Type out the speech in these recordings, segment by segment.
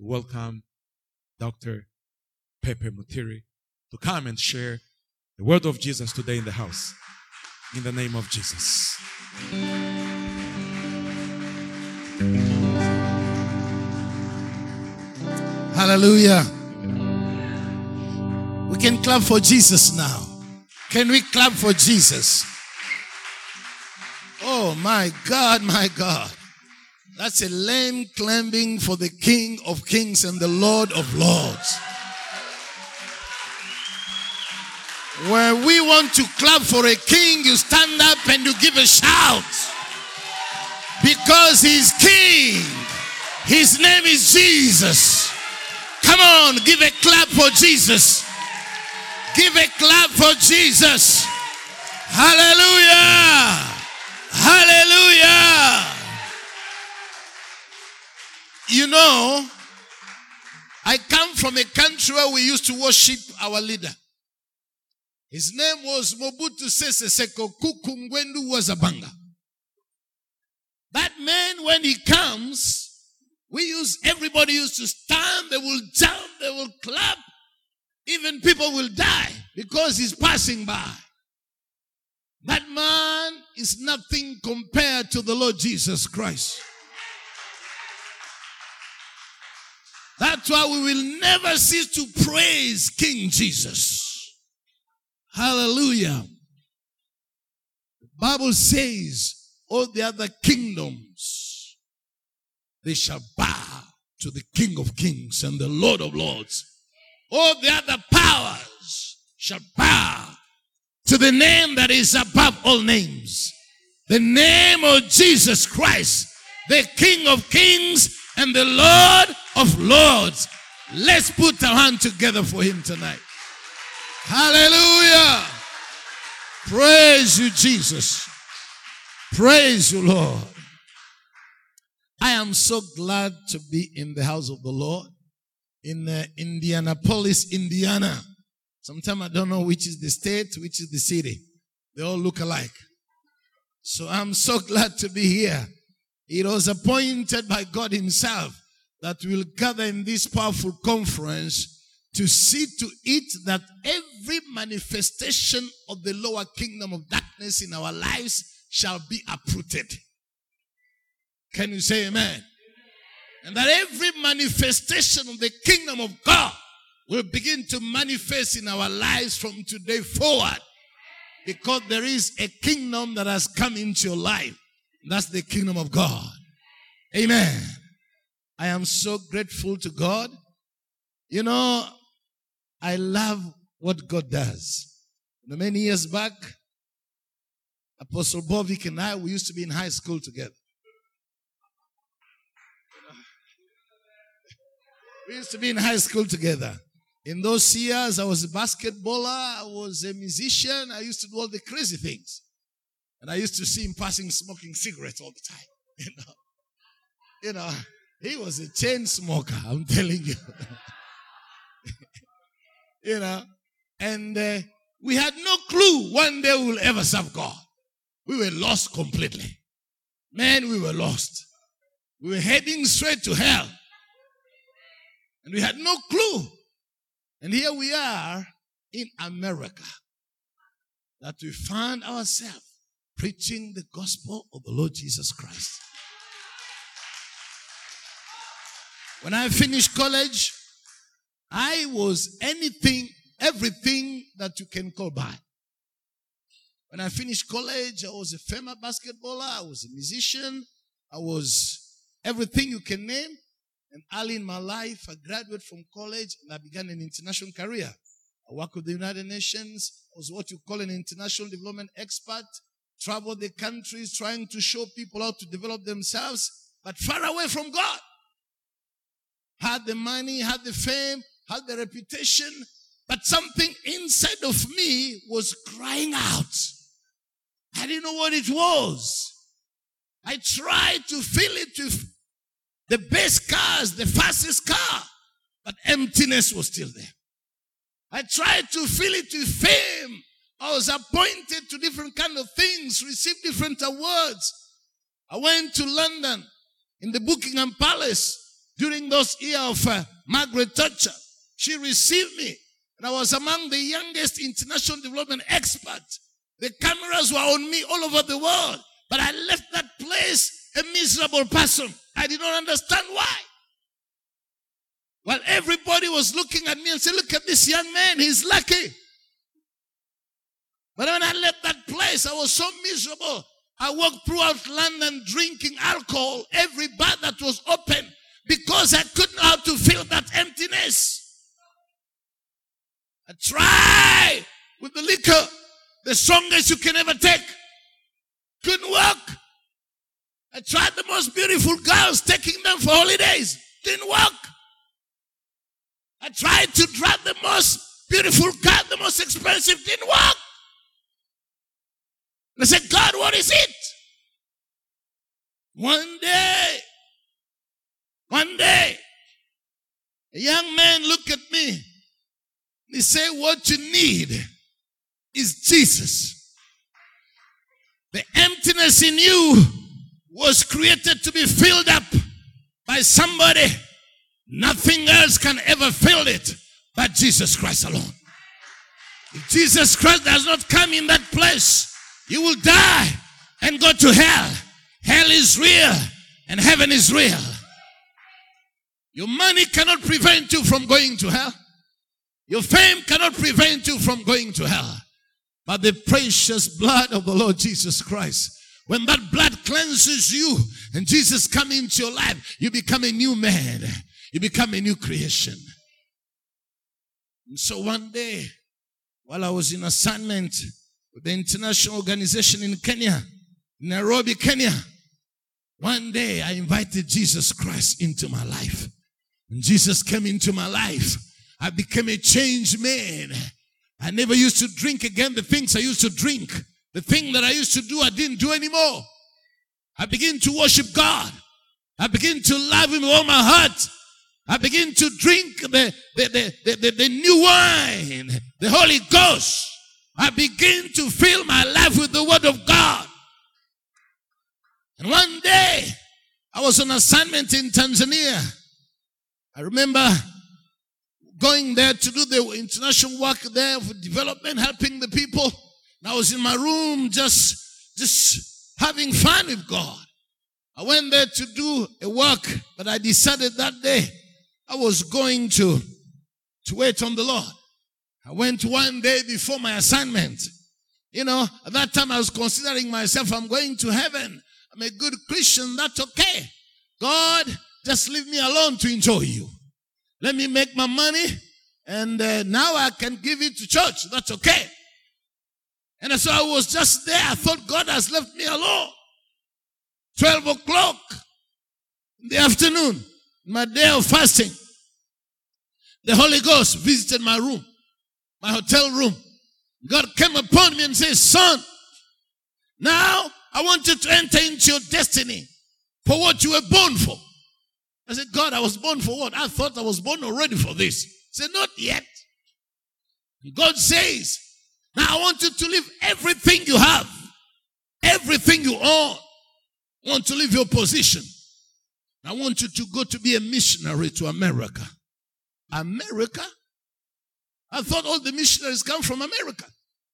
welcome Dr. Pepe Mutiri to come and share the word of Jesus today in the house. In the name of Jesus. Hallelujah. We can clap for Jesus now. Can we clap for Jesus? Oh my God, my God. That's a lamb clapping for the King of Kings and the Lord of Lords. When we want to clap for a king, you stand up and you give a shout. Because he's king. His name is Jesus. Come on, give a clap for Jesus. Give a clap for Jesus. Hallelujah. Hallelujah. You know, I come from a country where we used to worship our leader. His name was Mobutu Sese Seko Kuku Ngbendu Wazabanga. That man, when he comes, everybody used to stand, they will jump, they will clap. Even people will die because he's passing by. That man is nothing compared to the Lord Jesus Christ. That's why we will never cease to praise King Jesus. Hallelujah. The Bible says, all the other kingdoms, they shall bow to the King of Kings and the Lord of Lords. All the other powers shall bow to the name that is above all names. The name of Jesus Christ, the King of Kings and the Lord of Lords. Let's put our hand together for him tonight. Hallelujah. Praise you, Jesus. Praise you, Lord. I am so glad to be in the house of the Lord in Indianapolis, Indiana. Sometimes I don't know which is the state, which is the city. They all look alike. So I'm so glad to be here. It was appointed by God himself that we'll gather in this powerful conference to see to it that every manifestation of the lower kingdom of darkness in our lives shall be uprooted. Can you say amen? And that every manifestation of the kingdom of God will begin to manifest in our lives from today forward. Because there is a kingdom that has come into your life. That's the kingdom of God. Amen. I am so grateful to God. You know, I love what God does. Many years back, Apostle Bovik and I, we used to be in high school together. We used to be in high school together. In those years, I was a basketballer, I was a musician, I used to do all the crazy things. And I used to see him passing, smoking cigarettes all the time. You know, he was a chain smoker, I'm telling you. You know, and we had no clue one day we will ever serve God. We were lost completely. Man, we were lost. We were heading straight to hell. And we had no clue. And here we are in America, that we found ourselves preaching the gospel of the Lord Jesus Christ. When I finished college, I was everything that you can call bad. When I finished college, I was a famous basketballer, I was a musician, I was everything you can name. And early in my life, I graduated from college and I began an international career. I worked with the United Nations. I was what you call an international development expert. Traveled the countries trying to show people how to develop themselves, but far away from God. Had the money, had the fame, had the reputation, but something inside of me was crying out. I didn't know what it was. I tried to fill it with the best cars, the fastest car, but emptiness was still there. I tried to fill it with fame. I was appointed to different kind of things, received different awards. I went to London in the Buckingham Palace. during those years of Margaret Thatcher. She received me, and I was among the youngest international development experts. The cameras were on me all over the world, but I left that place a miserable person. I did not understand why. While everybody was looking at me and said, look at this young man, he's lucky. But when I left that place, I was so miserable. I walked throughout London drinking alcohol, every bar that was open, because I couldn't know how to fill that emptiness. I tried with the liquor, the strongest you can ever take. Couldn't work. I tried the most beautiful girls, taking them for holidays. Didn't work. I tried to drive the most beautiful car, the most expensive. Didn't work. I said, God, what is it? One day, a young man looked at me. He said, what you need is Jesus. The emptiness in you was created to be filled up by somebody. Nothing else can ever fill it but Jesus Christ alone. If Jesus Christ does not come in that place, you will die and go to hell. Hell is real and heaven is real. Your money cannot prevent you from going to hell. Your fame cannot prevent you from going to hell. But the precious blood of the Lord Jesus Christ, when that blood cleanses you and Jesus comes into your life, you become a new man. You become a new creation. And so one day, while I was in assignment with the international organization in Kenya, Nairobi, Kenya, one day I invited Jesus Christ into my life. And Jesus came into my life. I became a changed man. I never used to drink again the things I used to drink. The thing that I used to do, I didn't do anymore. I began to worship God. I began to love Him with all my heart. I began to drink the new wine, the Holy Ghost. I began to fill my life with the Word of God. And one day, I was on assignment in Tanzania. I remember going there to do the international work there for development, helping the people. And I was in my room just having fun with God. I went there to do a work, but I decided that day I was going to wait on the Lord. I went one day before my assignment. You know, at that time I was considering myself, I'm going to heaven. I'm a good Christian. That's okay. God, just leave me alone to enjoy you. Let me make my money and now I can give it to church. That's okay. And so I was just there. I thought God has left me alone. 12 o'clock in the afternoon, my day of fasting, the Holy Ghost visited my room, my hotel room. God came upon me and said, son, now I want you to enter into your destiny for what you were born for. I said, God, I was born for what? I thought I was born already for this. He said, not yet. God says, now I want you to leave everything you have, everything you own. I want to leave your position. I want you to go to be a missionary to America. America? I thought all the missionaries come from America.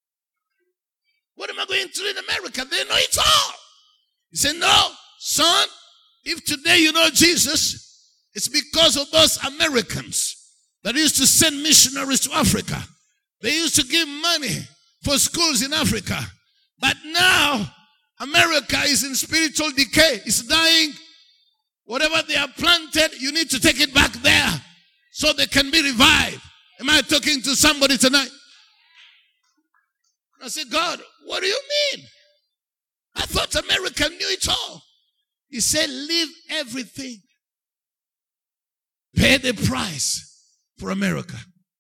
What am I going to do in America? They know it all. He said, no, son, if today you know Jesus, it's because of those Americans that used to send missionaries to Africa. They used to give money for schools in Africa. But now, America is in spiritual decay. It's dying. Whatever they have planted, you need to take it back there so they can be revived. Am I talking to somebody tonight? I said, God, what do you mean? I thought America knew it all. He said, leave everything. Pay the price for America.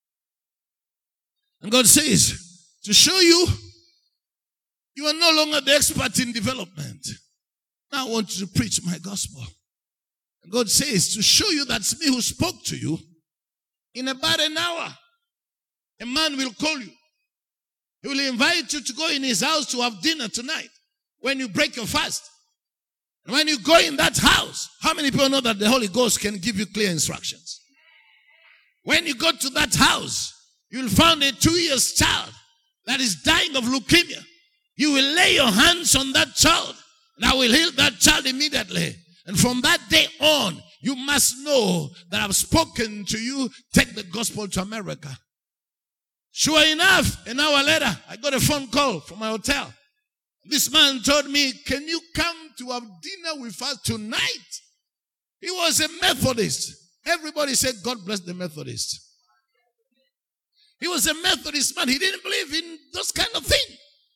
And God says, to show you, you are no longer the expert in development. Now I want you to preach my gospel. And God says, to show you that's me who spoke to you, in about an hour, a man will call you. He will invite you to go in his house to have dinner tonight when you break your fast. And when you go in that house, how many people know that the Holy Ghost can give you clear instructions? When you go to that house, you'll find a 2-year child that is dying of leukemia. You will lay your hands on that child, and I will heal that child immediately. And from that day on, you must know that I've spoken to you. Take the gospel to America. Sure enough, an hour later, I got a phone call from my hotel. This man told me, can you come to have dinner with us tonight? He was a Methodist. Everybody said, God bless the Methodist. He was a Methodist man. He didn't believe in those kind of things.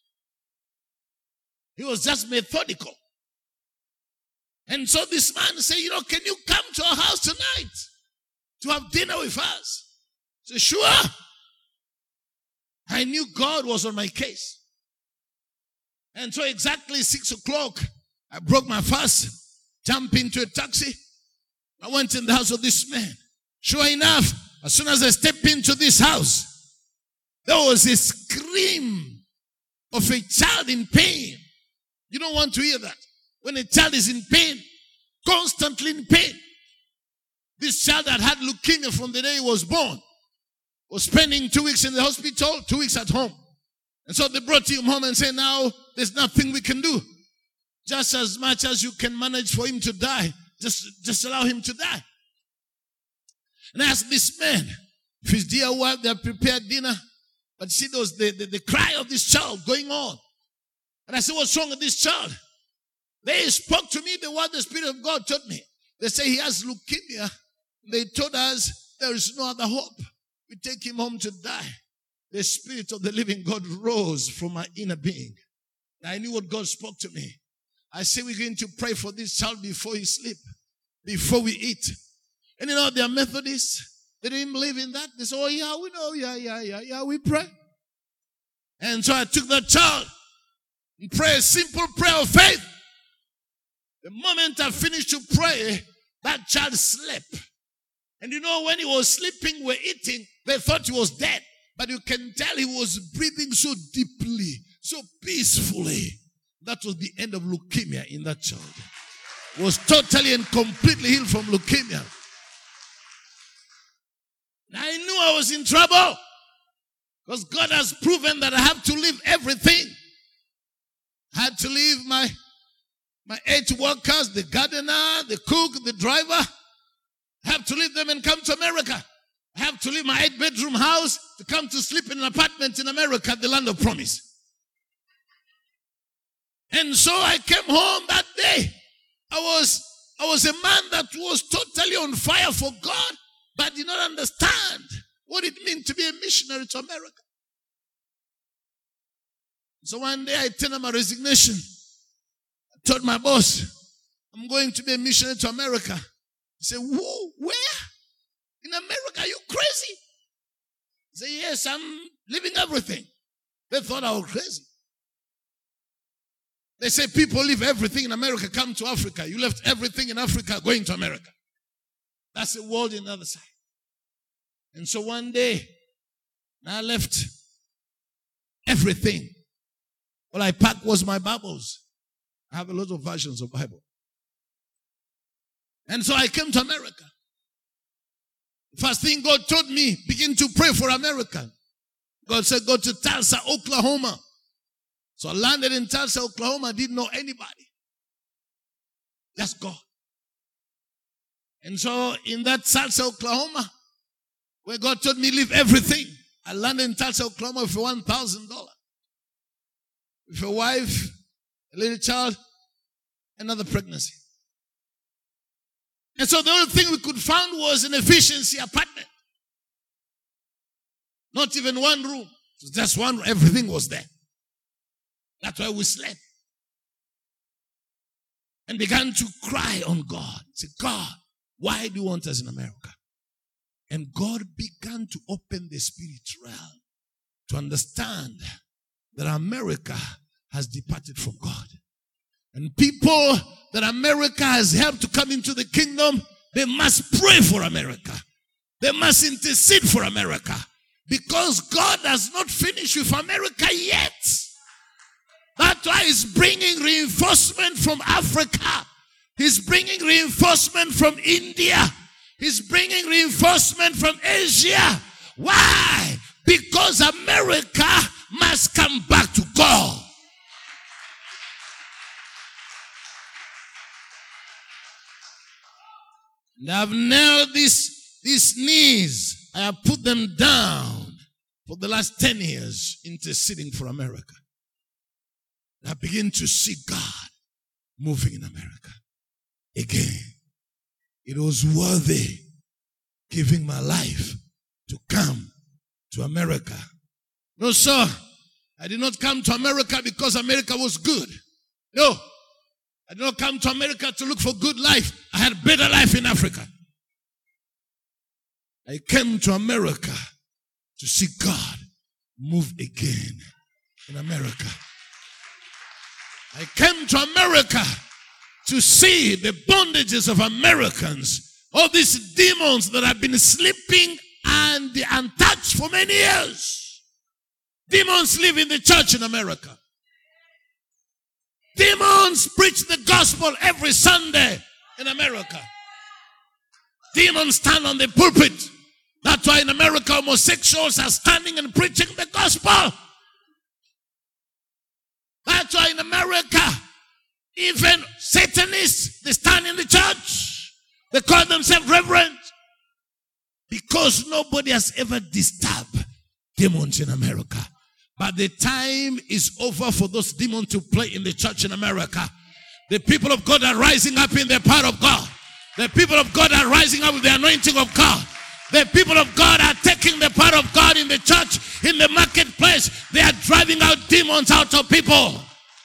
He was just methodical. And so this man said, can you come to our house tonight to have dinner with us? I said, sure. I knew God was on my case. And so exactly 6 o'clock, I broke my fast, jumped into a taxi. I went in the house of this man. Sure enough, as soon as I stepped into this house, there was a scream of a child in pain. You don't want to hear that. When a child is in pain, constantly in pain. This child that had leukemia from the day he was born was spending 2 weeks in the hospital, 2 weeks at home. And so they brought him home and said, now there's nothing we can do. Just as much as you can manage for him to die, just allow him to die. And I asked this man, if his dear wife, they had prepared dinner, but see, there was the cry of this child going on. And I said, what's wrong with this child? They spoke to me the word the Spirit of God told me. They say he has leukemia. They told us there is no other hope. We take him home to die. The Spirit of the living God rose from my inner being. I knew what God spoke to me. I said, we're going to pray for this child before he sleep, before we eat. And they are Methodists. They didn't believe in that. They said, oh yeah, we know, yeah, we pray. And so I took that child and prayed a simple prayer of faith. The moment I finished to pray, that child slept. And when he was sleeping, we're eating, they thought he was dead. But you can tell he was breathing so deeply, so peacefully. That was the end of leukemia in that child. He was totally and completely healed from leukemia. I knew I was in trouble. Because God has proven that I have to leave everything. I had to leave my 8 workers, the gardener, the cook, the driver. I have to leave them and come to America. I have to leave my 8-bedroom house to come to sleep in an apartment in America, the land of promise. And so I came home that day. I was a man that was totally on fire for God, but did not understand what it meant to be a missionary to America. So one day I tendered my resignation. I told my boss, I'm going to be a missionary to America. He said, whoa, where? In America? Are you crazy? I said, yes, I'm leaving everything. They thought I was crazy. They say people leave everything in America, come to Africa. You left everything in Africa, going to America. That's the world in the other side. And so one day, I left everything. All I packed was my Bibles. I have a lot of versions of Bible. And so I came to America. First thing God told me, begin to pray for America. God said, go to Tulsa, Oklahoma. So I landed in Tulsa, Oklahoma. I didn't know anybody. Just God. And so in that Tulsa, Oklahoma, where God told me leave everything, I landed in Tulsa, Oklahoma with $1,000. With a wife, a little child, another pregnancy. And so the only thing we could find was an efficiency apartment. Not even one room. It was just one room. Everything was there. That's why we slept. And began to cry on God. Say, God, why do you want us in America? And God began to open the spirit realm to understand that America has departed from God. And people that America has helped to come into the kingdom, they must pray for America. They must intercede for America. Because God has not finished with America yet. That's why He's bringing reinforcement from Africa He's bringing reinforcement from India. He's bringing reinforcement from Asia. Why? Because America must come back to God. And I've nailed these knees. I have put them down for the last 10 years, interceding for America. I begin to see God moving in America again. It was worthy giving my life to come to America. No, sir. I did not come to America because America was good. No. I did not come to America to look for good life. I had better life in Africa. I came to America to see God move again in America. I came to America to see the bondages of Americans. All these demons that have been sleeping and untouched for many years. Demons live in the church in America. Demons preach the gospel every Sunday in America. Demons stand on the pulpit. That's why in America homosexuals are standing and preaching the gospel. That's why in America even Satanists, they stand in the church. They call themselves reverend. Because nobody has ever disturbed demons in America. But the time is over for those demons to play in the church in America. The people of God are rising up in the power of God. The people of God are rising up with the anointing of God. The people of God are taking the power of God in the church, in the marketplace. They are driving out demons out of people.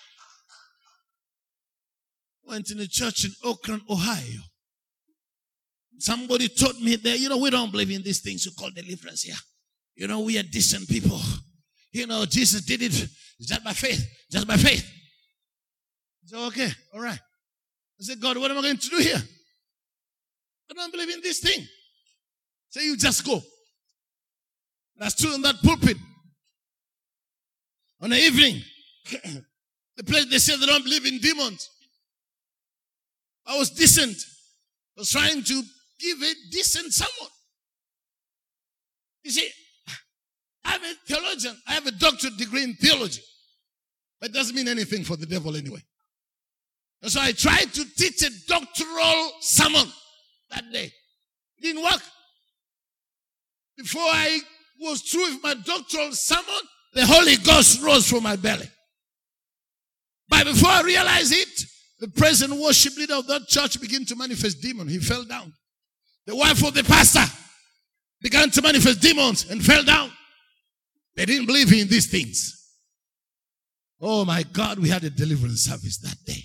Went in a church in Oakland, Ohio. Somebody told me there, we don't believe in these things you call deliverance here. We are decent people. Jesus did it just by faith. Just by faith. I said, okay, all right. I said, God, what am I going to do here? I don't believe in this thing. So you just go. And I stood in that pulpit on the evening. The place they said they don't believe in demons. I was decent. I was trying to give a decent sermon. You see, I'm a theologian. I have a doctorate degree in theology. But it doesn't mean anything for the devil anyway. And so I tried to teach a doctoral sermon that day. It didn't work. Before I was through with my doctoral sermon, the Holy Ghost rose from my belly. But before I realized it, the present worship leader of that church began to manifest demons. He fell down. The wife of the pastor began to manifest demons and fell down. They didn't believe in these things. Oh my God, we had a deliverance service that day.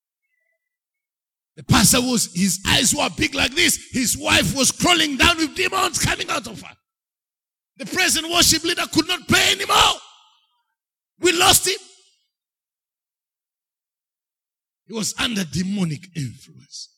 The pastor his eyes were big like this. His wife was crawling down with demons coming out of her. The present worship leader could not pray anymore. We lost him. He was under demonic influence.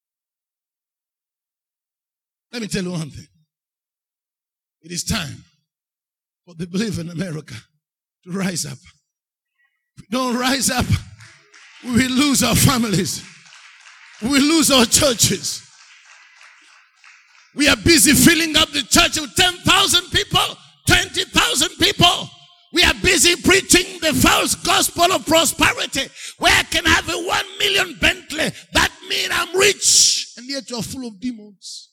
Let me tell you one thing. It is time for the believer in America to rise up. If we don't rise up, we will lose our families. We will lose our churches. We are busy filling up the church with 10,000 people, 20,000 people. We are busy preaching the false gospel of prosperity, where I can have a 1 million Bentley. That means I'm rich. And yet you're full of demons.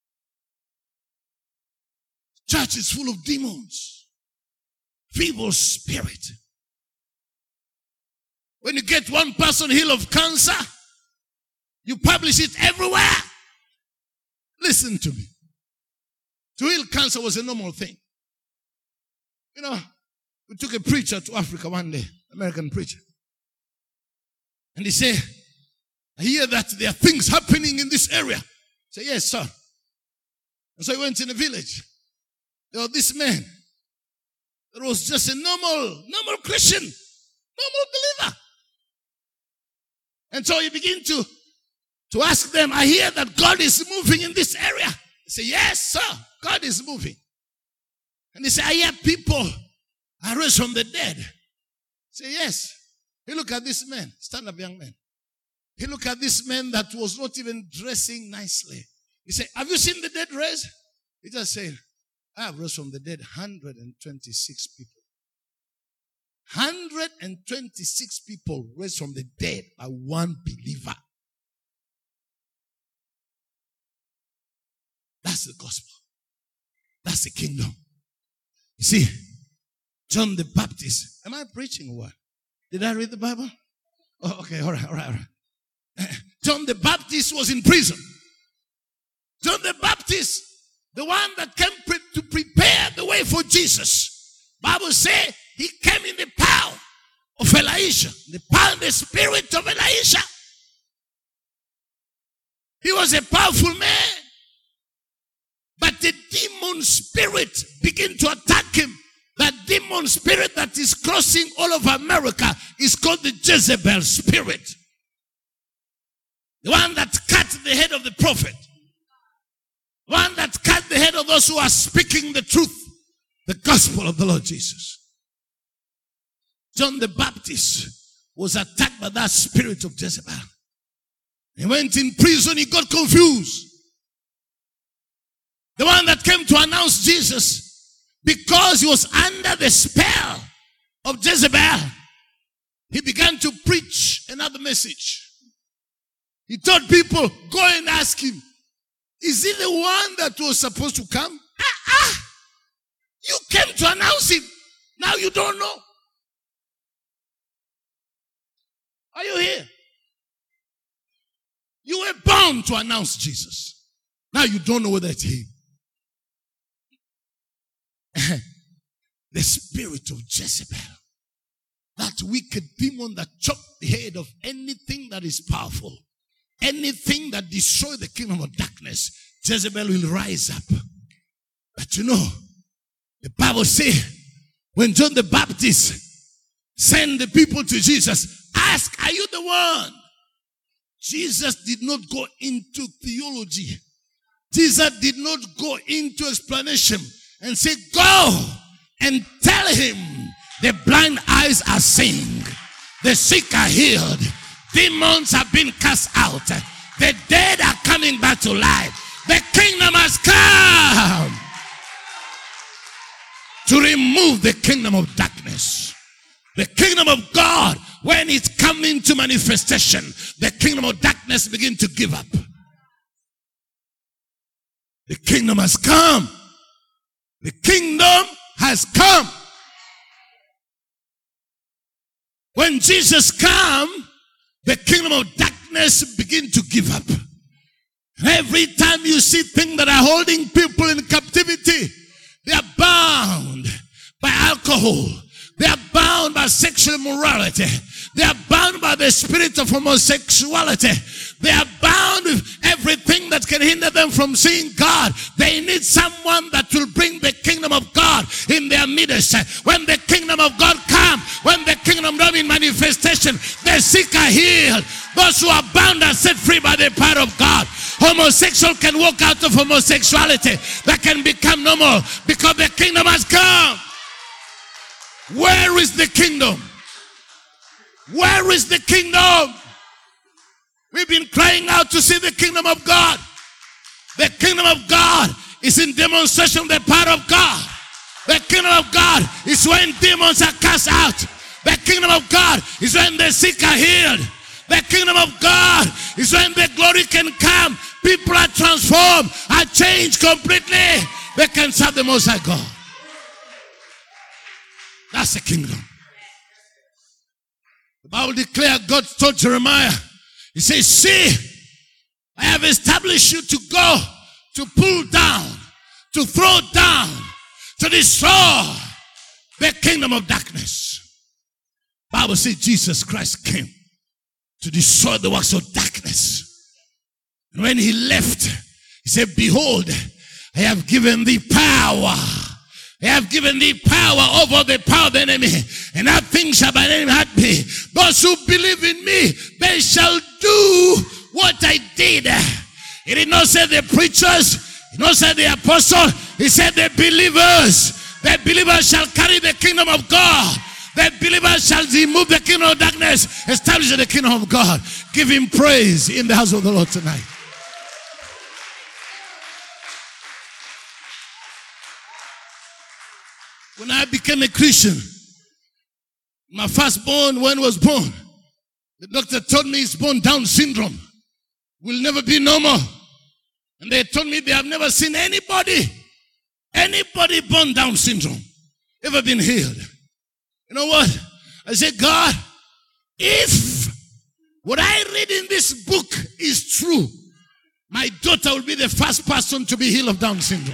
Church is full of demons. Feeble spirit. When you get one person healed of cancer, you publish it everywhere. Listen to me. To heal cancer was a normal thing. We took a preacher to Africa one day, American preacher. And he said, I hear that there are things happening in this area. I said, yes, sir. And so he went in a village. There was this man that was just a normal Christian, normal believer. And so he began to ask them, I hear that God is moving in this area. He said, yes, sir, God is moving. And he said, I hear people are raised from the dead. He said, yes. Hey, look at this man. Stand up, young man. He looked at this man that was not even dressing nicely. He said, have you seen the dead raised? He just said, I have raised from the dead 126 people. 126 people raised from the dead by one believer. That's the gospel. That's the kingdom. You see, John the Baptist. Am I preaching or what? Did I read the Bible? Oh, okay, all right. John the Baptist was in prison. John the Baptist, the one that came to prepare the way for Jesus. Bible says he came in the power of Elijah, the power and the spirit of Elijah. He was a powerful man. But the demon spirit began to attack him. That demon spirit that is crossing all over America is called the Jezebel spirit. The one that cut the head of the prophet. The one that cut the head of those who are speaking the truth. The gospel of the Lord Jesus. John the Baptist was attacked by that spirit of Jezebel. He went in prison, he got confused. The one that came to announce Jesus, because he was under the spell of Jezebel, he began to preach another message. He told people, go and ask him, is he the one that was supposed to come? You came to announce him. Now you don't know. Are you here? You were bound to announce Jesus. Now you don't know whether it's him. The spirit of Jezebel, that wicked demon that chopped the head of anything that is powerful, anything that destroys the kingdom of darkness, Jezebel will rise up. But you know, the Bible says, when John the Baptist sent the people to Jesus, ask, are you the one? Jesus did not go into theology. Jesus did not go into explanation and say, go and tell him the blind eyes are seeing, the sick are healed, demons have been cast out, the dead are coming back to life. The kingdom has come to remove the kingdom of darkness. The kingdom of God, when it's coming to manifestation, the kingdom of darkness begin to give up. The kingdom has come. The kingdom has come. When Jesus came, the kingdom of darkness begin to give up. Every time you see things that are holding people in captivity, they are bound by alcohol. They are bound by sexual immorality. They are bound by the spirit of homosexuality. They are bound with everything that can hinder them from seeing God. They need someone that will bring the kingdom of God in their midst. When the kingdom of God comes, when the kingdom of in manifestation, the sick are healed. Those who are bound are set free by the power of God. Homosexual can walk out of homosexuality. That can become normal because the kingdom has come. Where is the kingdom? Where is the kingdom? We've been crying out to see the kingdom of God. The kingdom of God is in demonstration of the power of God. The kingdom of God is when demons are cast out. The kingdom of God is when the sick are healed. The kingdom of God is when the glory can come. People are transformed, are changed completely. They can serve the Most High God. That's the kingdom. The Bible declares, God told Jeremiah, he says, see, I have established you to go, to pull down, to throw down, to destroy the kingdom of darkness. The Bible says Jesus Christ came to destroy the works of darkness. And when he left, he said, behold, I have given thee power. I have given thee power over the power of the enemy, and nothing shall by any hurt me. Those who believe in me, they shall do what I did. He did not say the preachers, he did not say the apostle, he said the believers. The believers shall carry the kingdom of God. The believer shall remove the kingdom of darkness, establish the kingdom of God. Give him praise in the house of the Lord tonight. When I became a Christian, my firstborn, when he was born, the doctor told me he's born Down syndrome. Will never be normal. And they told me they have never seen anybody born Down syndrome ever been healed. You know what? I said, God, if what I read in this book is true, my daughter will be the first person to be healed of Down syndrome.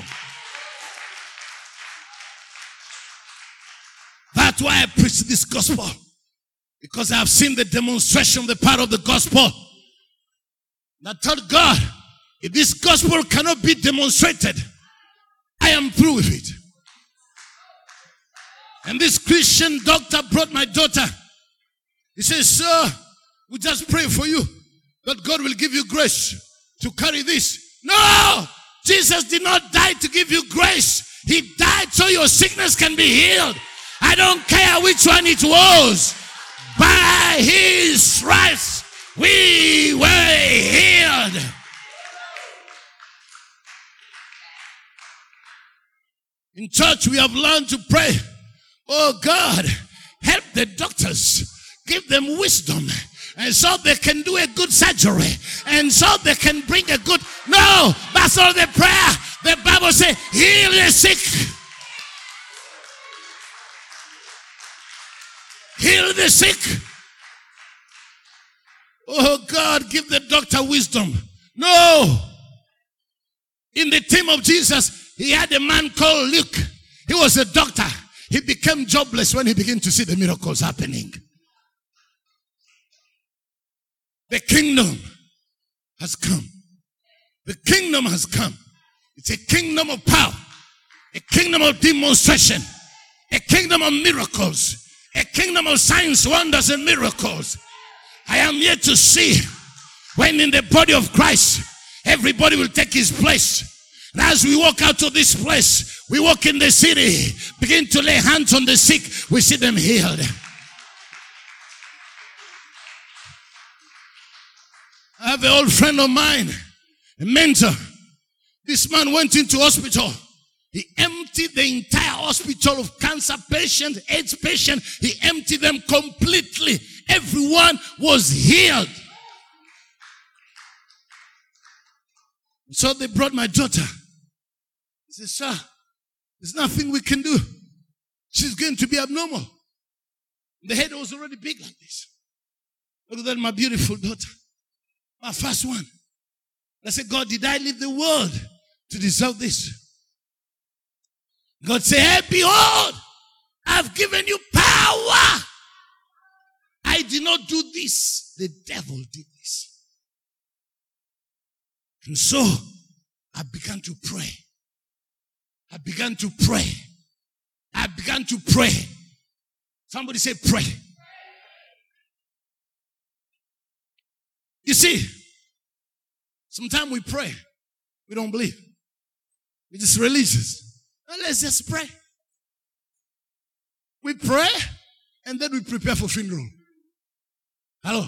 That's why I preach this gospel. Because I have seen the demonstration, the power of the gospel. And I told God, if this gospel cannot be demonstrated, I am through with it. And this Christian doctor brought my daughter. He says, sir, we just pray for you that God will give you grace to carry this. No! Jesus did not die to give you grace. He died so your sickness can be healed. I don't care which one it was. By his stripes we were healed. In church we have learned to pray. Oh God, help the doctors. Give them wisdom. And so they can do a good surgery. And so they can bring a good... No, that's not the prayer. The Bible says, heal the sick. Heal the sick. Oh God, give the doctor wisdom. No. In the team of Jesus, he had a man called Luke. He was a doctor. He became jobless when he began to see the miracles happening. The kingdom has come. The kingdom has come. It's a kingdom of power. A kingdom of demonstration. A kingdom of miracles. A kingdom of signs, wonders, and miracles. I am here to see when in the body of Christ, everybody will take his place. And as we walk out of this place, we walk in the city, begin to lay hands on the sick, we see them healed. I have an old friend of mine, a mentor. This man went into hospital. He emptied the entire hospital of cancer patients, AIDS patients. He emptied them completely. Everyone was healed. So they brought my daughter. He said, sir, there's nothing we can do. She's going to be abnormal. The head was already big like this. Look at that, my beautiful daughter. My first one. I said, God, did I leave the world to deserve this? God said, hey, behold, I've given you power. I did not do this. The devil did this. And so I began to pray. I began to pray. I began to pray. Somebody say pray. You see, sometimes we pray. We don't believe. We're just religious. Now let's just pray. We pray and then we prepare for funeral. Hello?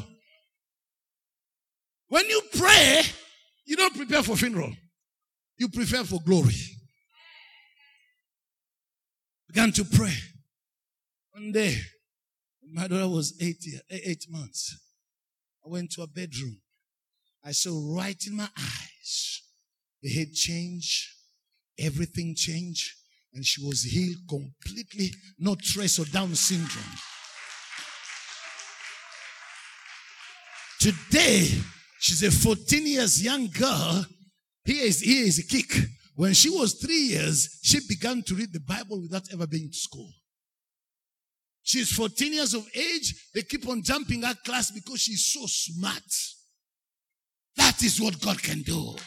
When you pray, you don't prepare for funeral. You prepare for glory. Began to pray. One day, my daughter was 8 months. I went to a bedroom. I saw right in my eyes the head change, everything changed, and she was healed completely, no trace of Down syndrome. Today, she's a 14 years young girl. Here is a kick. When she was 3 years, she began to read the Bible without ever being to school. She's 14 years of age. They keep on jumping her class because she's so smart. That is what God can do.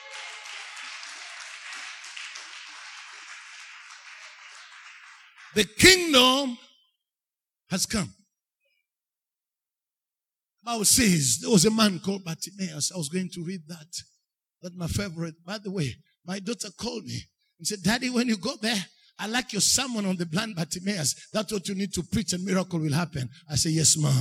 The kingdom has come. The Bible says there was a man called Bartimaeus. I was going to read that. That's my favorite. By the way, my daughter called me and said, Daddy, when you go there, I like your sermon on the blind Bartimaeus. That's what you need to preach and miracle will happen. I say, yes, ma'am.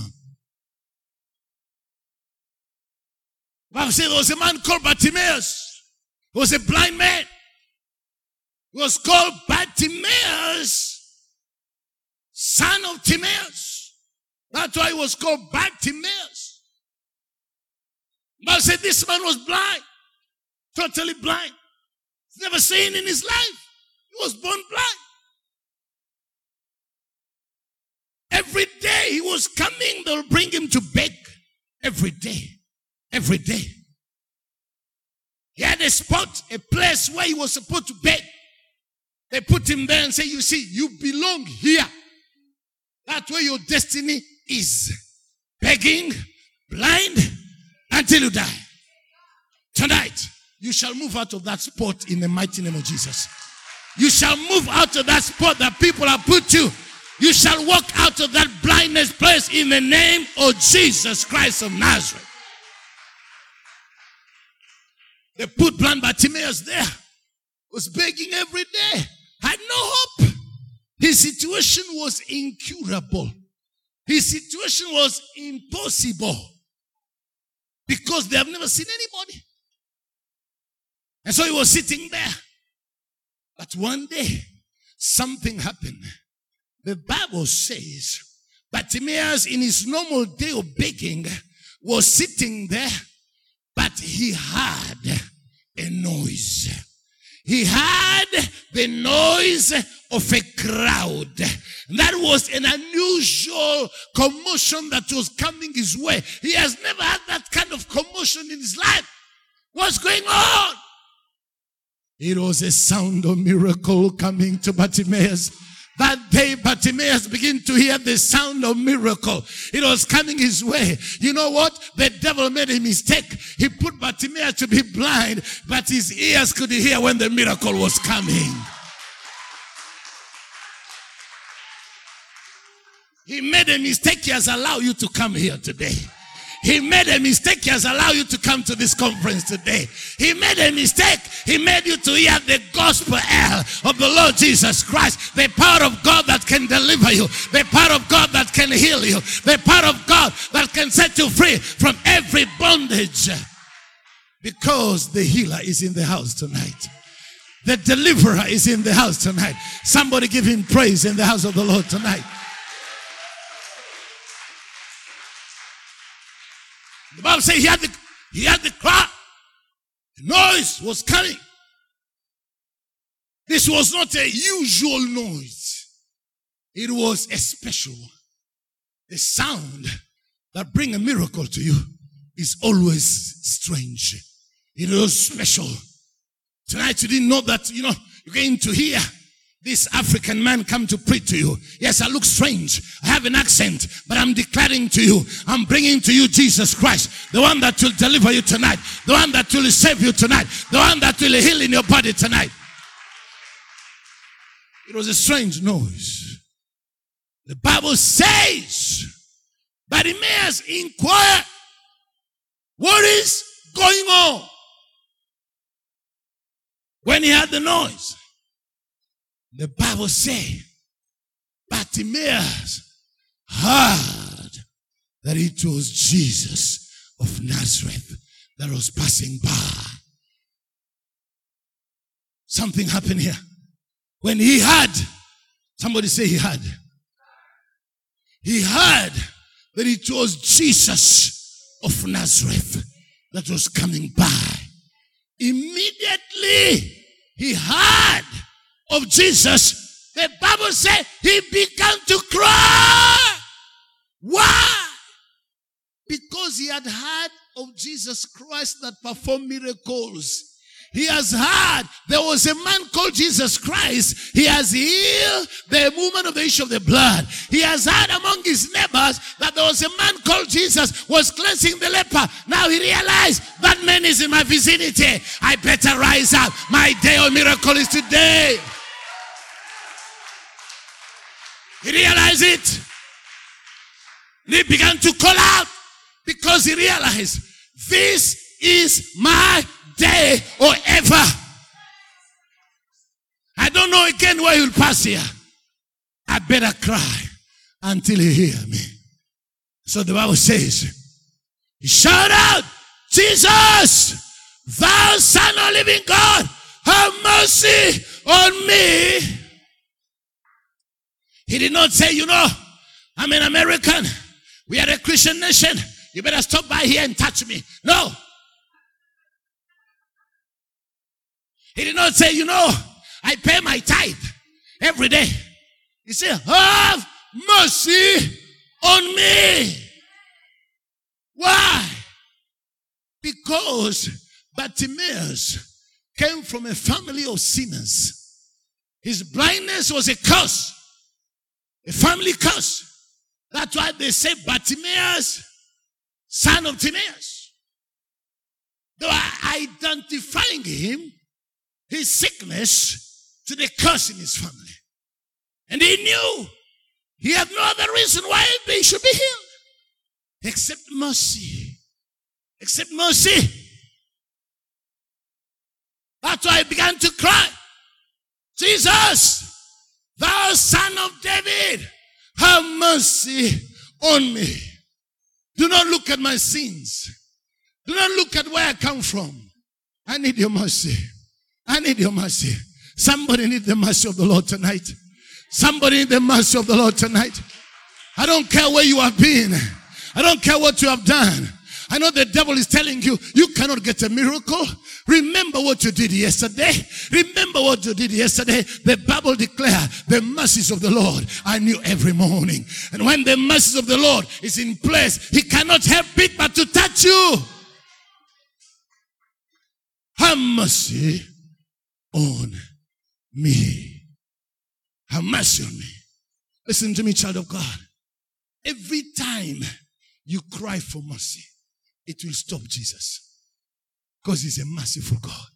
The Bible said there was a man called Bartimaeus. He was a blind man. He was called Bartimaeus, son of Timaeus. That's why he was called Bartimaeus. The Bible said this man was blind. Totally blind. He's never seen in his life. He was born blind. Every day he was coming, they'll bring him to beg. Every day. Every day. He had a spot, a place where he was supposed to beg. They put him there and say, you see, you belong here. That's where your destiny is. Begging, blind, until you die. Tonight, you shall move out of that spot in the mighty name of Jesus. You shall move out of that spot that people have put you. You shall walk out of that blindness place in the name of Jesus Christ of Nazareth. They put blind Bartimaeus there. Was begging every day. Had no hope. His situation was incurable. His situation was impossible. Because they have never seen anybody. And so he was sitting there. But one day, something happened. The Bible says, Bartimaeus in his normal day of begging was sitting there, but he heard a noise. He heard the noise of a crowd. That was an unusual commotion that was coming his way. He has never had that kind of commotion in his life. What's going on? It was a sound of miracle coming to Bartimaeus. That day, Bartimaeus began to hear the sound of miracle. It was coming his way. You know what? The devil made a mistake. He put Bartimaeus to be blind, but his ears could hear when the miracle was coming. He made a mistake. He has allowed you to come here today. He made a mistake. He has allowed you to come to this conference today. He made a mistake. He made you to hear the gospel of the Lord Jesus Christ. The power of God that can deliver you. The power of God that can heal you. The power of God that can set you free from every bondage. Because the healer is in the house tonight. The deliverer is in the house tonight. Somebody give him praise in the house of the Lord tonight. The Bible says he had the cry. The noise was coming. This was not a usual noise. It was a special one. The sound that brings a miracle to you is always strange. It was special. Tonight you didn't know that, you're going to hear this African man come to preach to you. Yes, I look strange. I have an accent, but I'm declaring to you, I'm bringing to you Jesus Christ, the one that will deliver you tonight, the one that will save you tonight, the one that will heal in your body tonight. It was a strange noise. The Bible says, Bartimaeus inquired, what is going on? When he heard the noise, the Bible says, Bartimaeus heard that it was Jesus of Nazareth that was passing by. Something happened here. When he heard, somebody say he heard. He heard that it was Jesus of Nazareth that was coming by. Immediately he heard of Jesus. The Bible said he began to cry. Why? Because he had heard of Jesus Christ that performed miracles. He has heard there was a man called Jesus Christ. He has healed the woman of the issue of the blood. He has heard among his neighbors that there was a man called Jesus was cleansing the leper. Now he realized that man is in my vicinity. I better rise up. My day of miracle is today. He realized it. He began to call out because he realized this is my day or ever. I don't don't know again where he'll pass here. I better cry until he hear me. So the Bible says, he shouted out, Jesus, thou Son of living God, have mercy on me. He did not say, I'm an American. We are a Christian nation. You better stop by here and touch me. No. He did not say, I pay my tithe every day. He said, have mercy on me. Why? Because Bartimaeus came from a family of sinners. His blindness was a curse. A family curse. That's why they say Bartimaeus, son of Timaeus. They were identifying him, his sickness, to the curse in his family. And he knew he had no other reason why they should be healed. Except mercy. Except mercy. That's why I began to cry. Jesus, thou Son of David, have mercy on me. Do not look at my sins. Do not look at where I come from. I need your mercy. I need your mercy. Somebody need the mercy of the Lord tonight. Somebody need the mercy of the Lord tonight. I don't care where you have been. I don't care what you have done. I know the devil is telling you, you cannot get a miracle. Remember what you did yesterday. Remember what you did yesterday. The Bible declares the mercies of the Lord are new every morning. And when the mercies of the Lord is in place, he cannot help it but to touch you. Have mercy on me. Have mercy on me. Listen to me, child of God. Every time you cry for mercy, it will stop Jesus. Because he's a merciful God.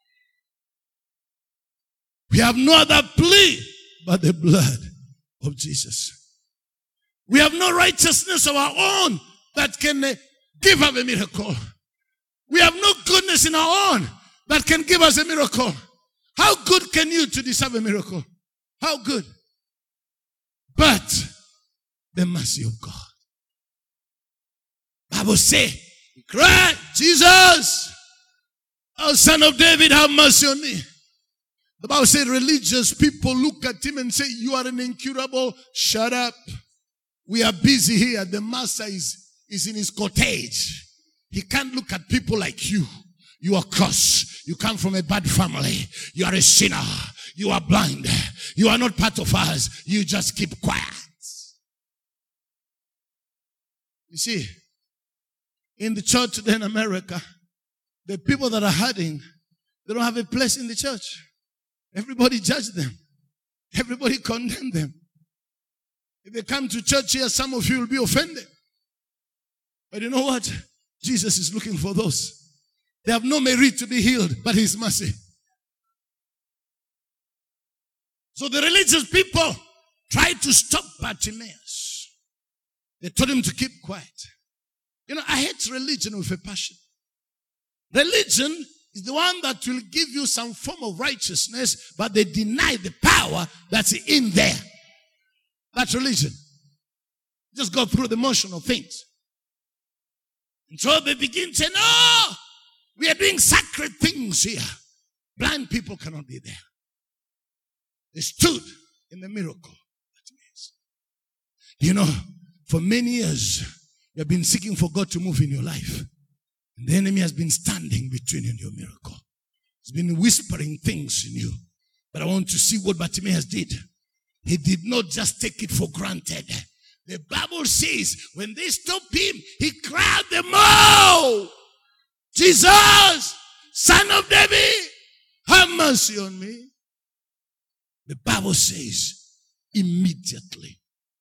We have no other plea but the blood of Jesus. We have no righteousness of our own that can give us a miracle. We have no goodness in our own that can give us a miracle. How good can you to deserve a miracle? How good? But the mercy of God. Bible say, cry, Jesus, O Son of David, have mercy on me. The Bible said religious people look at him and say, you are an incurable. Shut up. We are busy here. The master is in his cottage. He can't look at people like you. You are cursed. You come from a bad family. You are a sinner. You are blind. You are not part of us. You just keep quiet. You see, in the church today in America, the people that are hurting, they don't have a place in the church. Everybody judge them. Everybody condemn them. If they come to church here, some of you will be offended. But you know what? Jesus is looking for those. They have no merit to be healed, but his mercy. So the religious people tried to stop Bartimaeus. They told him to keep quiet. I hate religion with a passion. Religion is the one that will give you some form of righteousness, but they deny the power that's in there. That's religion. Just go through the motion of things. And so they begin to say, no, we are doing sacred things here. Blind people cannot be there. They stood in the miracle. For many years, you have been seeking for God to move in your life. And the enemy has been standing between you and your miracle. He's been whispering things in you. But I want to see what Bartimaeus did. He did not just take it for granted. The Bible says when they stopped him, he cried them all. Jesus, Son of David, have mercy on me. The Bible says immediately,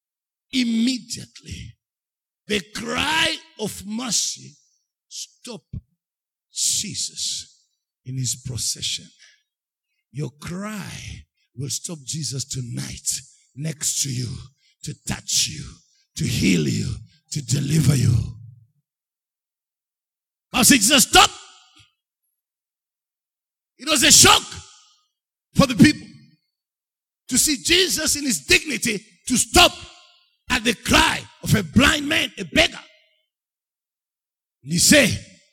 the cry of mercy stopped Jesus in his procession. Your cry will stop Jesus tonight next to you, to touch you, to heal you, to deliver you. I said, Jesus, stop. It was a shock for the people. to see Jesus in his dignity to stop at the cry of a blind man, a beggar. And he said,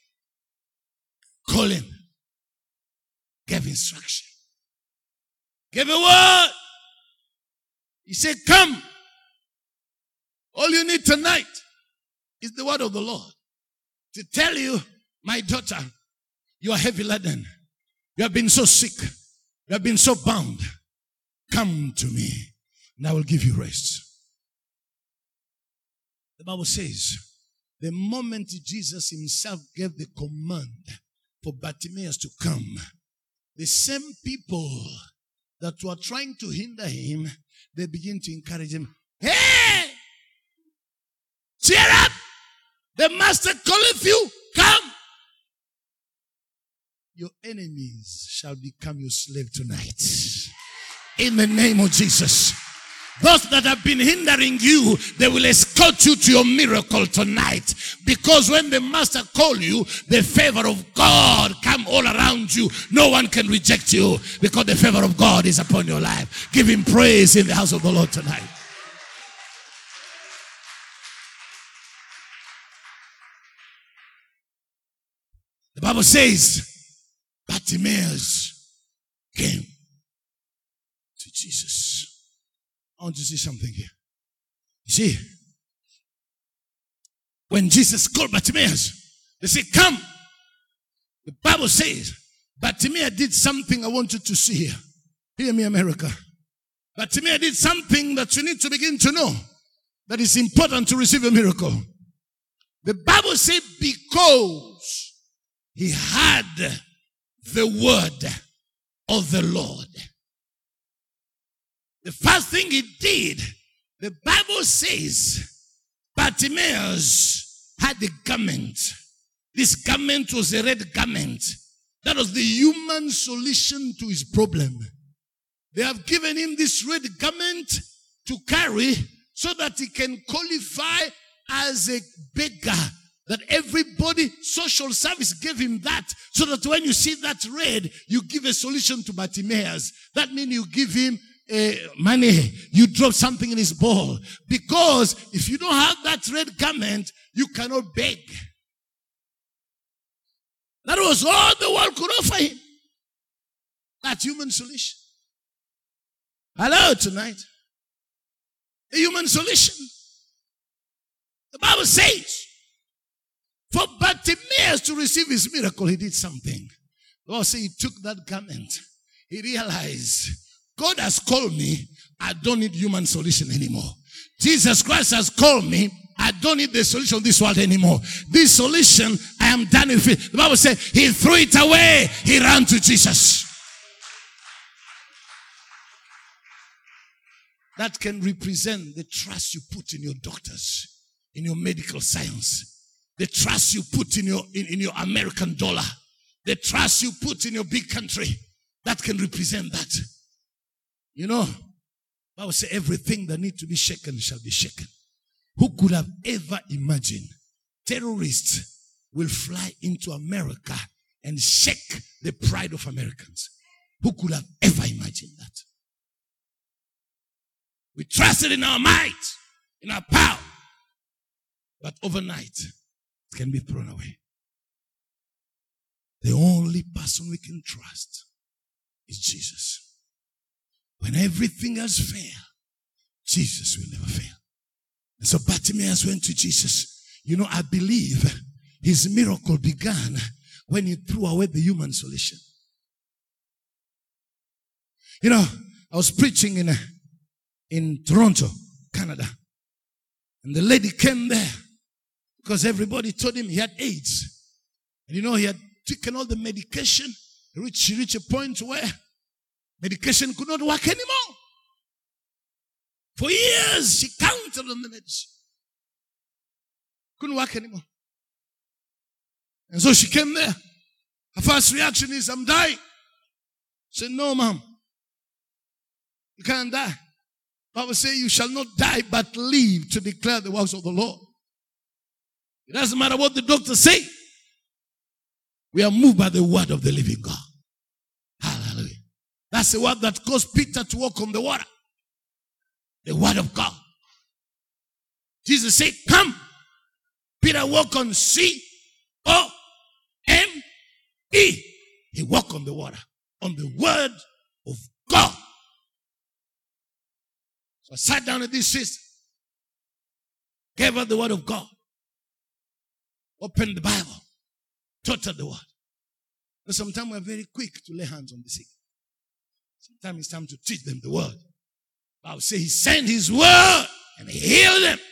call him. Gave instruction. Gave a word. He said, come. All you need tonight is the word of the Lord to tell you, my daughter, you are heavy laden. You have been so sick. You have been so bound. Come to me and I will give you rest. The Bible says, the moment Jesus himself gave the command for Bartimaeus to come, the same people that were trying to hinder him, they begin to encourage him. Hey! Cheer up! The master calleth you. Come! Your enemies shall become your slave tonight. In the name of Jesus. Those that have been hindering you, they will escort you to your miracle tonight. Because when the master call you, the favor of God come all around you. No one can reject you because the favor of God is upon your life. Give him praise in the house of the Lord tonight. The Bible says, Bartimaeus came to Jesus. I want to see something here. You see, when Jesus called Bartimaeus, they said, come. The Bible says, Bartimaeus did something I want you to see here. Hear me, America. Bartimaeus did something that you need to begin to know, that is important to receive a miracle. The Bible says, because he had the word of the Lord. The first thing he did, the Bible says, Bartimaeus had a garment. This garment was a red garment. That was the human solution to his problem. They have given him this red garment to carry so that he can qualify as a beggar. That everybody, social service gave him that, so that when you see that red, you give a solution to Bartimaeus. That means you give him money. You drop something in his ball. Because if you don't have that red garment, you cannot beg. That was all the world could offer him. That human solution. Hello tonight. A human solution. The Bible says, for Bartimaeus to receive his miracle, he did something. The Bible says he took that garment. He realized, God has called me. I don't need human solution anymore. Jesus Christ has called me. I don't need the solution of this world anymore. This solution, I am done with it. The Bible says he threw it away. He ran to Jesus. That can represent the trust you put in your doctors, in your medical science, the trust you put in your American dollar, the trust you put in your big country. That can represent that. You know, I would say everything that needs to be shaken shall be shaken. Who could have ever imagined terrorists will fly into America and shake the pride of Americans? Who could have ever imagined that? We trusted in our might, in our power. But overnight, it can be thrown away. The only person we can trust is Jesus. When everything else fails, Jesus will never fail. And so Bartimaeus went to Jesus. You know, I believe his miracle began when he threw away the human solution. You know, I was preaching in Toronto, Canada. And the lady came there because everybody told him he had AIDS. And you know, he had taken all the medication. She reached a point where medication could not work anymore. For years, she counted on the meds. Couldn't work anymore. And so she came there. Her first reaction is, I'm dying. She said, no, ma'am. You can't die. The Bible says, you shall not die, but live to declare the works of the Lord. It doesn't matter what the doctors say. We are moved by the word of the living God. Hallelujah. That's the word that caused Peter to walk on the water. The word of God. Jesus said, come. Peter walked on C-O-M-E. He walked on the water. On the word of God. So I sat down at this sister. Gave her the word of God. Opened the Bible. Taught her the word. But sometimes we're very quick to lay hands on the sick. Sometimes it's time to teach them the word. Bible says he sent his word and healed them.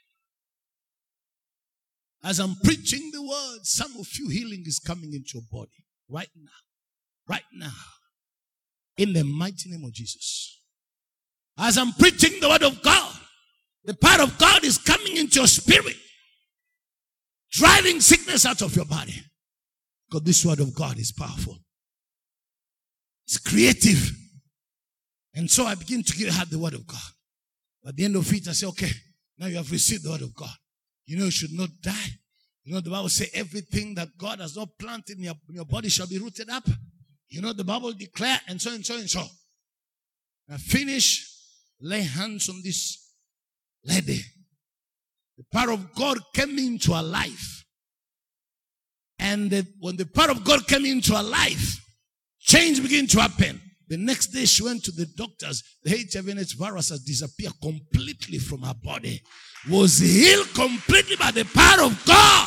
As I'm preaching the word, some of you healing is coming into your body. Right now. Right now. In the mighty name of Jesus. As I'm preaching the word of God, the power of God is coming into your spirit. Driving sickness out of your body. Because this word of God is powerful. It's creative. And so I begin to give her the word of God. At the end of it, I say, okay, now you have received the word of God. You know you should not die. You know the Bible says everything that God has not planted in your body shall be rooted up. You know the Bible declare and so and so and so. I finish, lay hands on this lady. The power of God came into her life. And when the power of God came into her life, change began to happen. The next day she went to the doctors. The HIV/AIDS virus has disappeared completely from her body. Was healed completely by the power of God.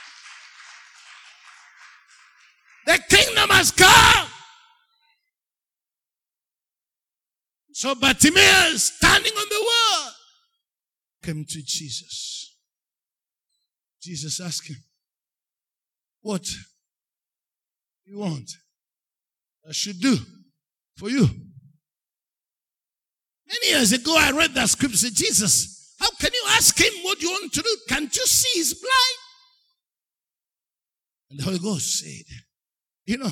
The kingdom has come. So Bartimaeus, standing on the word, came to Jesus. Jesus asked him, what do you want I should do for you? Many years ago, I read that scripture. Said, Jesus, how can you ask him what you want to do? Can't you see he's blind? And the Holy Ghost said, you know,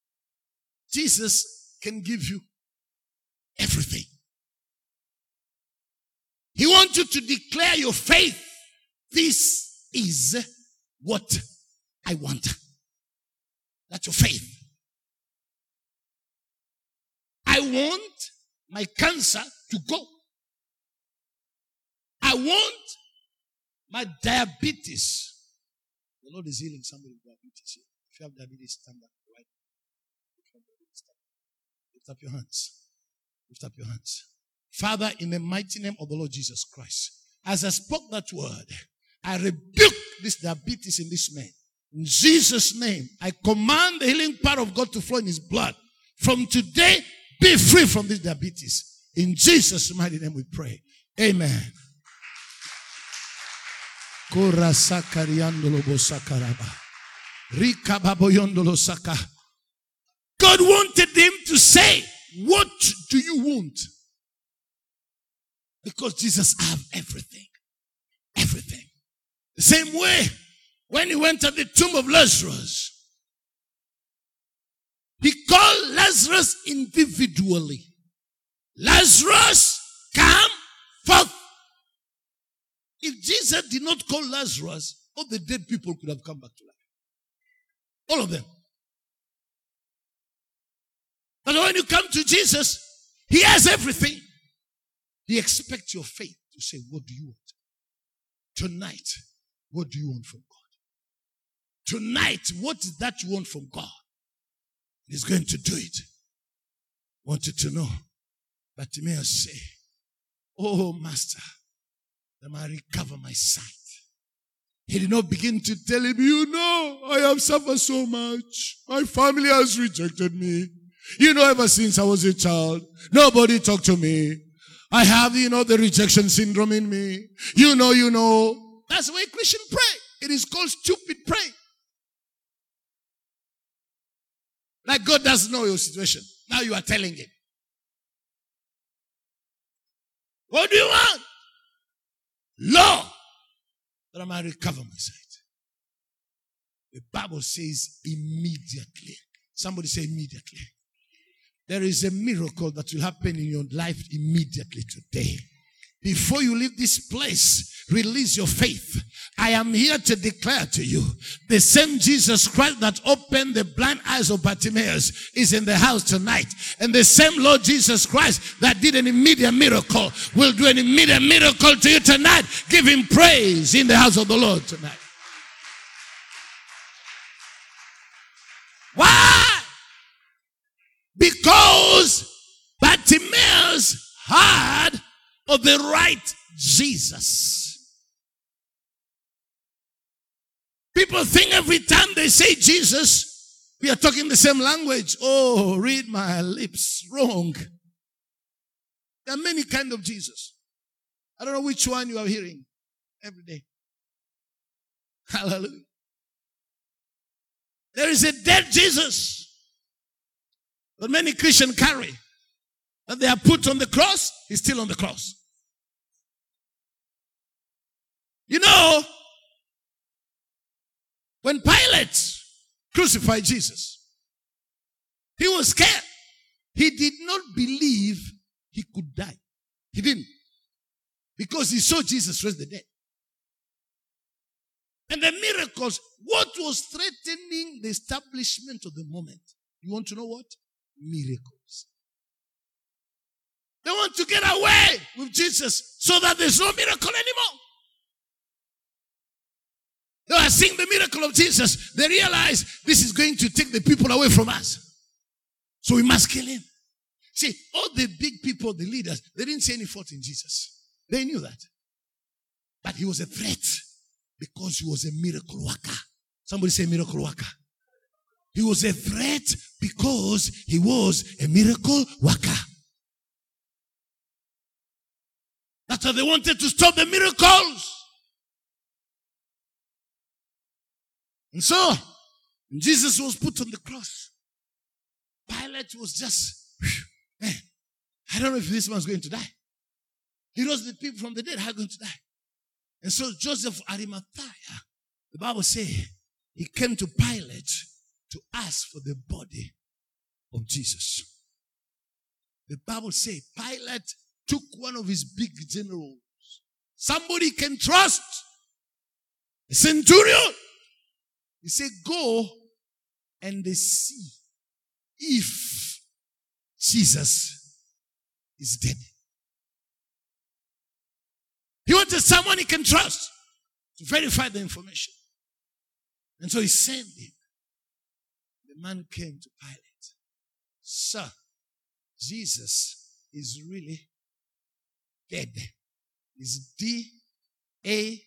Jesus can give you everything. He wants you to declare your faith. This is what I want. That's your faith. I want my cancer to go. I want my diabetes. The Lord is healing somebody with diabetes here. If you have diabetes, stand up. Right? Lift up your hands. Lift up your hands. Father, in the mighty name of the Lord Jesus Christ, as I spoke that word, I rebuke this diabetes in this man. In Jesus' name, I command the healing power of God to flow in his blood. From today, be free from this diabetes. In Jesus' mighty name we pray. Amen. God wanted him to say, what do you want? Because Jesus has everything. Everything. The same way, when he went to the tomb of Lazarus, he called Lazarus individually. Lazarus, come forth. If Jesus did not call Lazarus, all the dead people could have come back to life. All of them. But when you come to Jesus, he has everything. He expects your faith to say, what do you want? Tonight, what do you want from God? Tonight, what is that you want from God? He's going to do it. Wanted to know. Bartimaeus say, oh, Master, that I recover my sight. He did not begin to tell him, you know, I have suffered so much. My family has rejected me. You know, ever since I was a child, nobody talked to me. I have, the rejection syndrome in me. You know. That's the way Christians pray. It is called stupid praying. Like God doesn't know your situation. Now you are telling him. What do you want? Lord, that I might recover my sight. The Bible says immediately. Somebody say immediately. There is a miracle that will happen in your life immediately today. before you leave this place, release your faith. I am here to declare to you, the same Jesus Christ that opened the blind eyes of Bartimaeus is in the house tonight. And the same Lord Jesus Christ that did an immediate miracle will do an immediate miracle to you tonight. Give him praise in the house of the Lord tonight. Why? Because Bartimaeus heard of the right Jesus. People think every time they say Jesus, we are talking the same language. Oh, read my lips. Wrong. There are many kinds of Jesus. I don't know which one you are hearing every day. Hallelujah. There is a dead Jesus that many Christians carry. That they are put on the cross, he's still on the cross. You know, when Pilate crucified Jesus, he was scared. He did not believe he could die. He didn't. Because he saw Jesus raise the dead. And the miracles, what was threatening the establishment of the moment? You want to know what? Miracles. They want to get away with Jesus so that there's no miracle anymore. They are seeing the miracle of Jesus. They realize this is going to take the people away from us. So we must kill him. See, all the big people, the leaders, they didn't see any fault in Jesus. They knew that. But he was a threat because he was a miracle worker. Somebody say miracle worker. He was a threat because he was a miracle worker. That's why they wanted to stop the miracles. And so, when Jesus was put on the cross, Pilate was just, man, I don't know if this man's going to die. He rose the people from the dead, how are going to die? And so Joseph Arimathea, the Bible says, he came to Pilate to ask for the body of Jesus. The Bible says Pilate took one of his big generals, somebody can trust, a centurion. He said, go and see if Jesus is dead. He wanted someone he can trust to verify the information. And so he sent him. The man came to Pilate. Sir, Jesus is really dead. Is D-A-D.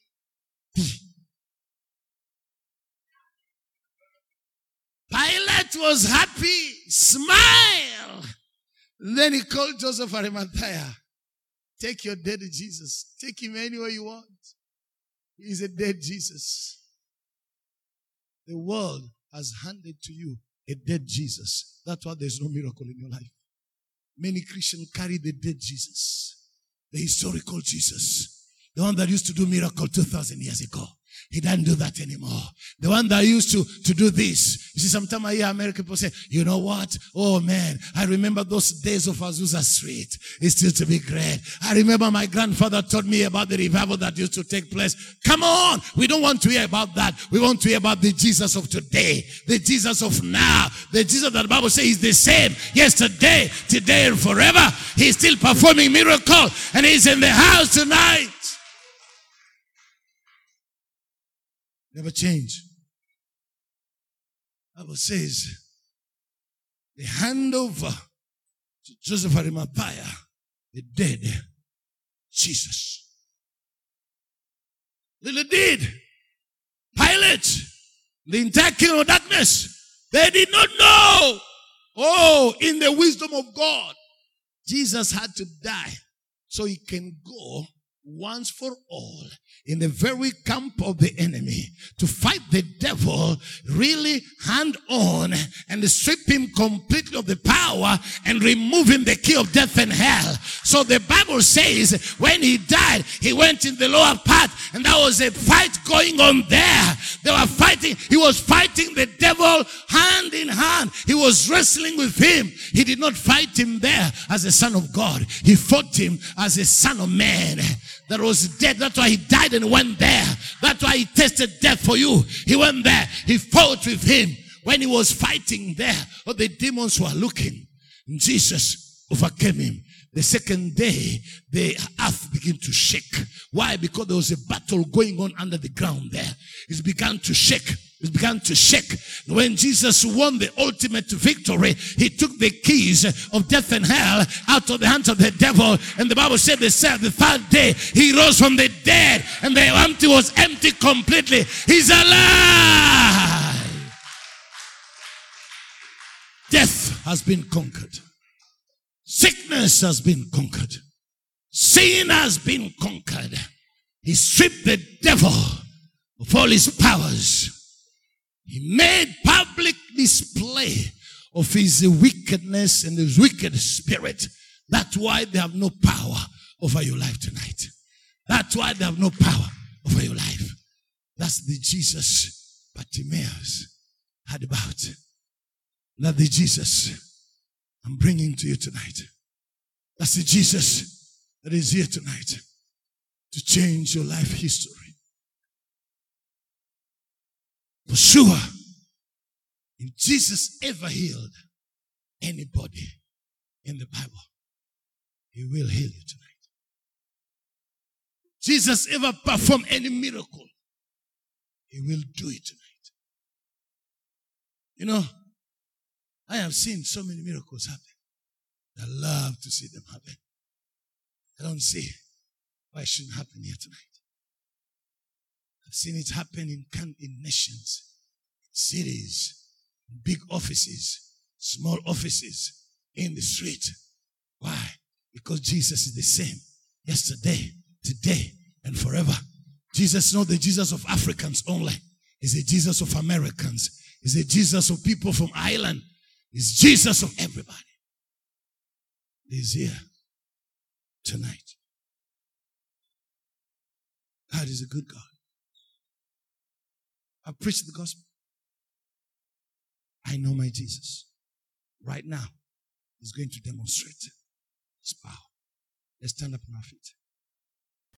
Pilate was happy, smile. Then he called Joseph Arimathea. Take your dead Jesus. Take him anywhere you want. He's a dead Jesus. The world has handed to you a dead Jesus. That's why there's no miracle in your life. Many Christians carry the dead Jesus. The historical Jesus. The one that used to do miracle 2,000 years ago. He doesn't do that anymore. The one that used to do this. You see, sometimes I hear American people say, you know what? Oh man, I remember those days of Azusa Street. It's still to be great. I remember my grandfather told me about the revival that used to take place. Come on. We don't want to hear about that. We want to hear about the Jesus of today. The Jesus of now. The Jesus that the Bible says is the same yesterday, today, and forever. He's still performing miracles and he's in the house tonight. Never change. The Bible says, the handover to Joseph Arimathea, the dead Jesus. Little did Pilate, the entire kingdom of darkness, they did not know. Oh, in the wisdom of God, Jesus had to die so he can go once for all in the very camp of the enemy to fight the devil really hand on and strip him completely of the power and remove him the key of death and hell So the Bible says when he died, he went in the lower part, and there was a fight going on there. They were fighting. He was fighting the devil hand in hand. He was wrestling with him. He did not fight him there as a son of God. He fought him as a son of man that was dead. That's why he died and went there. That's why he tasted death for you. He went there. He fought with him. When he was fighting there, all the demons were looking. Jesus overcame him. The second day, the earth began to shake. Why? Because there was a battle going on under the ground there. It began to shake. It began to shake. When Jesus won the ultimate victory, he took the keys of death and hell out of the hands of the devil. And the Bible said, the third day, he rose from the dead, and the empty was empty completely. He's alive. Death has been conquered. Sickness has been conquered. Sin has been conquered. He stripped the devil of all his powers. He made public display of his wickedness and his wicked spirit. That's why they have no power over your life tonight. That's why they have no power over your life. That's the Jesus Bartimaeus heard about. That's the Jesus I'm bringing to you tonight. That's the Jesus that is here tonight to change your life history. For sure, if Jesus ever healed anybody in the Bible, he will heal you tonight. Jesus ever performed any miracle, he will do it tonight. You know, I have seen so many miracles happen. I love to see them happen. I don't see why it shouldn't happen here tonight. I've seen it happen in nations, cities, big offices, small offices, in the street. Why? Because Jesus is the same yesterday, today, and forever. Jesus is not the Jesus of Africans only. He's the Jesus of Americans. He's the Jesus of people from Ireland. He's Jesus of everybody. He's here tonight. God is a good God. I preach the gospel. I know my Jesus. Right now, he's going to demonstrate his power. Let's stand up on our feet.